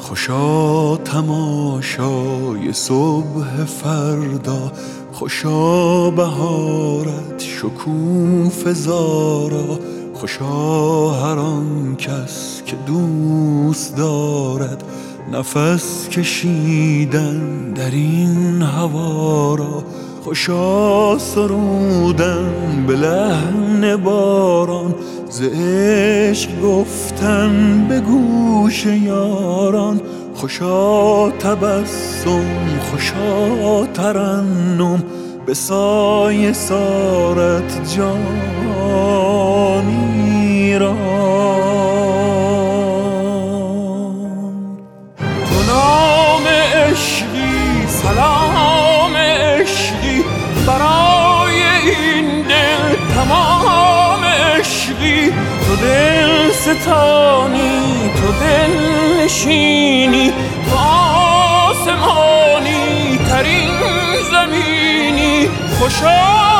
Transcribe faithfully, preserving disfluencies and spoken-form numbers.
خوشا تماشای صبح فردا، خوشا بهارت شکوفه زارا، خوشا هر آن کس که دوست دارد نفس کشیدن در این هوا را، خوشا سرودن به لحن باران، ز عشق گفتن به گوش یاران، خوشا تبسم خوشا ترنم به سایه سارت جانی را. تو نام عشقی سلام عشقی برای این دل تمام عشقی، تو دل ستانی تو دل نشینی، تو آسمانی ترین زمینی، خوشا